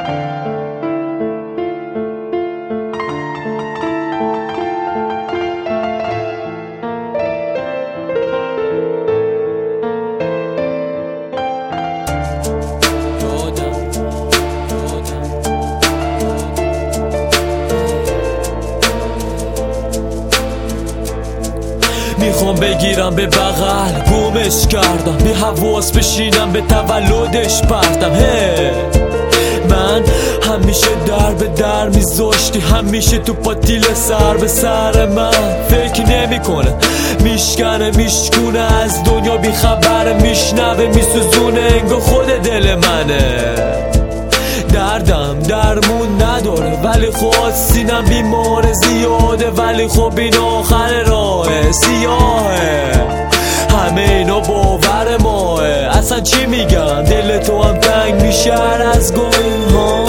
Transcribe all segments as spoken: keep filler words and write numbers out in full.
میخوام بگیرم به بغل گمش کردم، بی حواس بشینم به تولدش پرتم. هی من همیشه در به در میذاشتی، همیشه تو پاتیل سر به سر من. فکر نمی کنه میشکنه میشکونه، از دنیا بی خبره، میشنوه میسوزونه، انگار خود دل منه. دردم درمون نداره ولی خود سینم بیمار زیاده، ولی خب این آخر راه سیاهه، همه اینا باور ماه. اصلا چی میگن دل تو هم تنگ میشه از گاهی ها.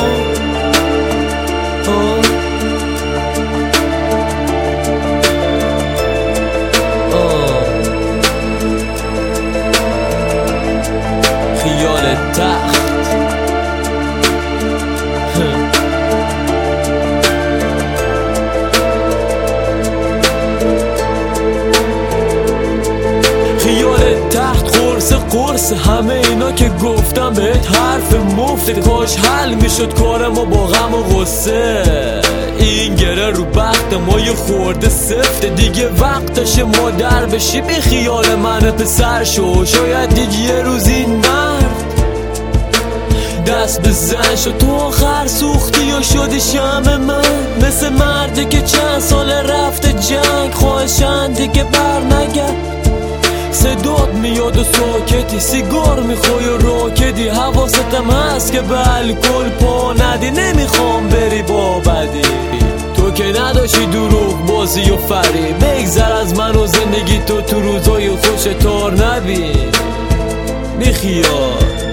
خیال تخت قرص همه اینا که گفتم بهت حرف مفته، کاش حل میشد کار ما با غم و غصه. این گره رو بخت ما یه خورده سفته، دیگه وقتشه مادر بشی بی خیال من پسر شو. شاید دیگه یه روز این مرد دست بزن شد، تو آخر سوختی یا شدی شم من، مثل مردی که چند سال رفته جنگ، خواهشن دیگه بر نگرد. صدات میاد و ساکتی، سیگار میخوای و راکدی، حواستم هست که به الکل پا ندی، نمیخوام بری با بدی. تو که نداشی دروغ بازی و فری، بگذر از من و زندگی تو تو روزای خوش تار نبین. بیخیال